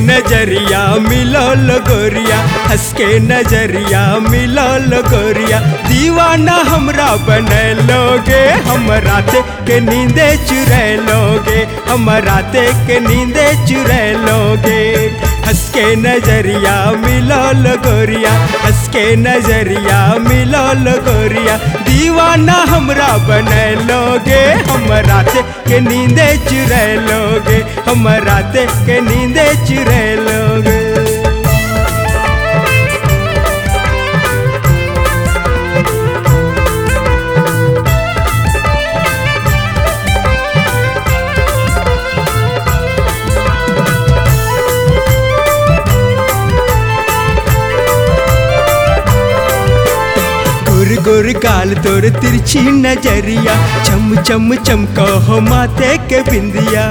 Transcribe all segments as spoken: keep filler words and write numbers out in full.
नजरिया मिलो लो गोरिया, हंस के नजरिया मिलो लो गोरिया, दीवाना हमरा बने लोगे, हम रात के नींदे चुरा लोगे, हम रात के नींदे चुरा लोगे। हंस के नजरिया मिलो लो गोरिया, हंस के नजरिया मिलो लो गोरिया, दीवाना हमरा बने लोगे, हम रात के नींदे चुरा लोगे, हम रात के नींदे चुरा लोगे। गोर गोर गाल तोर तिरछी नजरिया, चम चम चमको हो माथे के बिंदिया।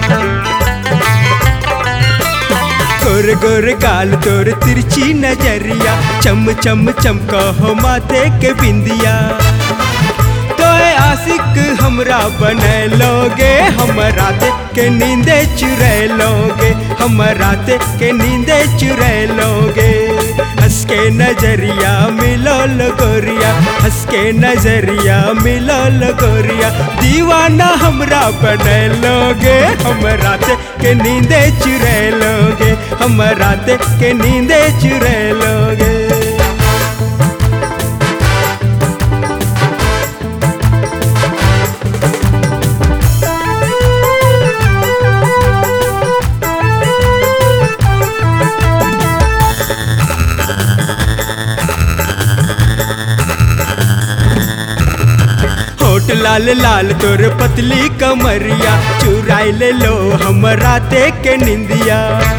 गोर गोर गाल तोर तिरछी नजरिया, चम चम चमको हो माथे के बिंदिया। तोए आशिक हमरा बने लोगे, हम रात के नींदे चुरा लोगे, हम रात के नींदे चुरा लोगे। हंस के नजरिया मिलो लो गोरिया, हंस के नजरिया मिलो लो गोरिया, दीवाना हमरा बने लोगे, हम रात के नींदे चुरा लोगे, हम रात के नींदे चुरा लोगे। होठ लाल लाल तोर पतली कमरिया, चुराई ले लो हम राते के निंदिया।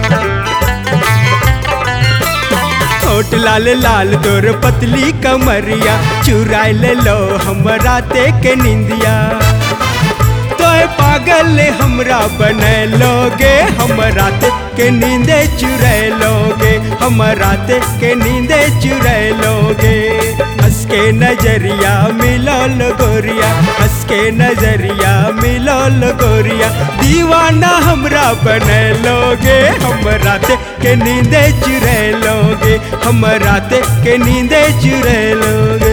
होठ लाल लाल तोर पतली कमरिया, चुराई ले लो हम राते के निंदिया। तोए पागल हमरा बने लोगे, हम रात के नींदे चुरा लोगे, हम रात के नींदे चुरा लोगे। हंस के नजरिया मिलो लो गोरिया, हंस के नजरिया मिलो लो गोरिया, दीवाना हमरा बने लोगे, हम रात के नींदे चुरा लोगे, हम रात के नींदे चुरा लोगे।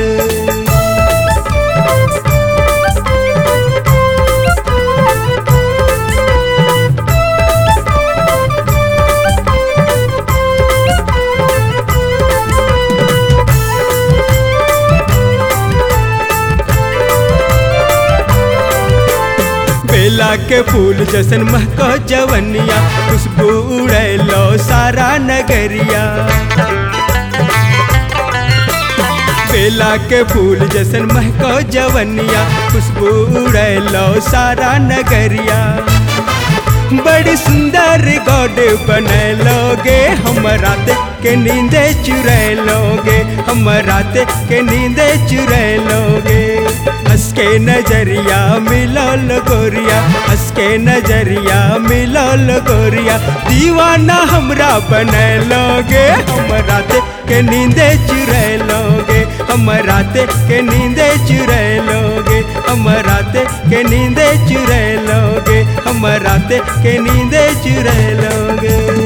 बेला के फूल जैसन महको जवनिया, खुशबू उड़े लो सारा नगरिया। बेला के फूल जैसन महको जवनिया, खुशबू उड़े लो सारा नगरिया। बड़ी सुंदर गॉड बने लोगे, हम रात के नींदे चुरा लोगे, हम रात के नींदे चुरा लोगे। हंस के नजरिया मिलो लो गोरिया, हंस के नजरिया मिलो लो गोरिया, दीवाना हमरा बने लोगे, हम रात के नींदे चुरा लोगे, हम रात के नींदे चुरा लोगे, हम रात के नींदे चुरा लोगे, हम रात के नींदे चुरा लोगे।